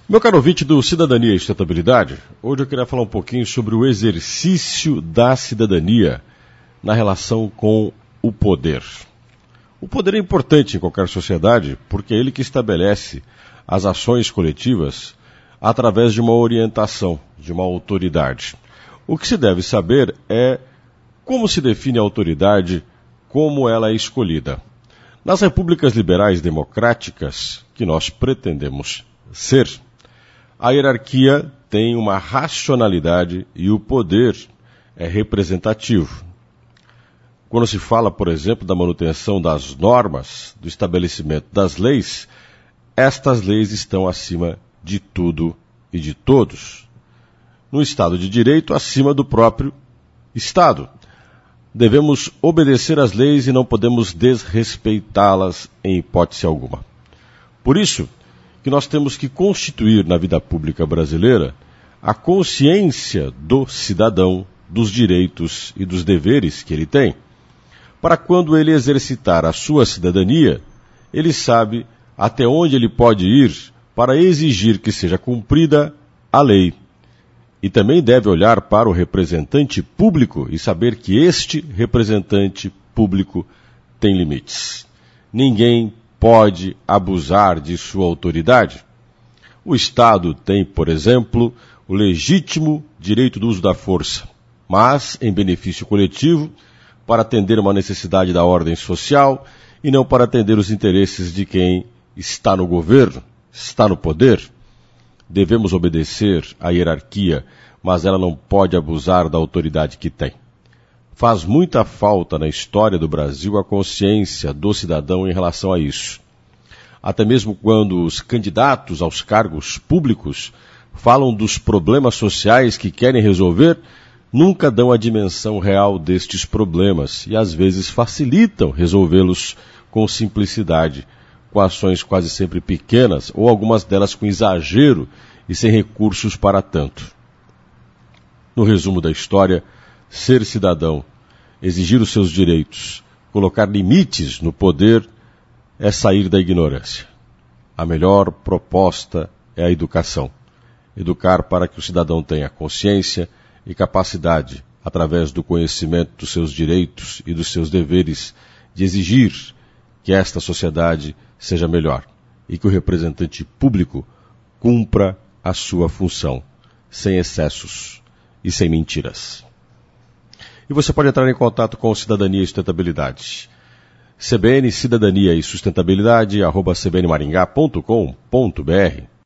Meu caro ouvinte do Cidadania e Sustentabilidade, hoje eu queria falar um pouquinho sobre o exercício da cidadania na relação com o poder. O poder é importante em qualquer sociedade porque é ele que estabelece as ações coletivas através de uma orientação, de uma autoridade. O que se deve saber é como se define a autoridade, como ela é escolhida. Nas repúblicas liberais democráticas que nós pretendemos ser, a hierarquia tem uma racionalidade e o poder é representativo. Quando se fala, por exemplo, da manutenção das normas, do estabelecimento das leis, estas leis estão acima de tudo e de todos. No Estado de Direito, acima do próprio Estado. Devemos obedecer às leis e não podemos desrespeitá-las em hipótese alguma. Por isso, que nós temos que constituir na vida pública brasileira a consciência do cidadão, dos direitos e dos deveres que ele tem, para quando ele exercitar a sua cidadania, ele sabe até onde ele pode ir para exigir que seja cumprida a lei. E também deve olhar para o representante público e saber que este representante público tem limites. Ninguém pode abusar de sua autoridade. O Estado tem, por exemplo, o legítimo direito do uso da força, mas em benefício coletivo, para atender uma necessidade da ordem social e não para atender os interesses de quem está no governo, está no poder. Devemos obedecer à hierarquia, mas ela não pode abusar da autoridade que tem. Faz muita falta na história do Brasil a consciência do cidadão em relação a isso. Até mesmo quando os candidatos aos cargos públicos falam dos problemas sociais que querem resolver, nunca dão a dimensão real destes problemas e às vezes facilitam resolvê-los com simplicidade, com ações quase sempre pequenas ou algumas delas com exagero e sem recursos para tanto. No resumo da história, ser cidadão, exigir os seus direitos, colocar limites no poder é sair da ignorância. A melhor proposta é a educação. Educar para que o cidadão tenha consciência e capacidade, através do conhecimento dos seus direitos e dos seus deveres, de exigir que esta sociedade seja melhor e que o representante público cumpra a sua função, sem excessos e sem mentiras. E você pode entrar em contato com o Cidadania e Sustentabilidade. CBN Cidadania e Sustentabilidade @cbnmaringá.com.br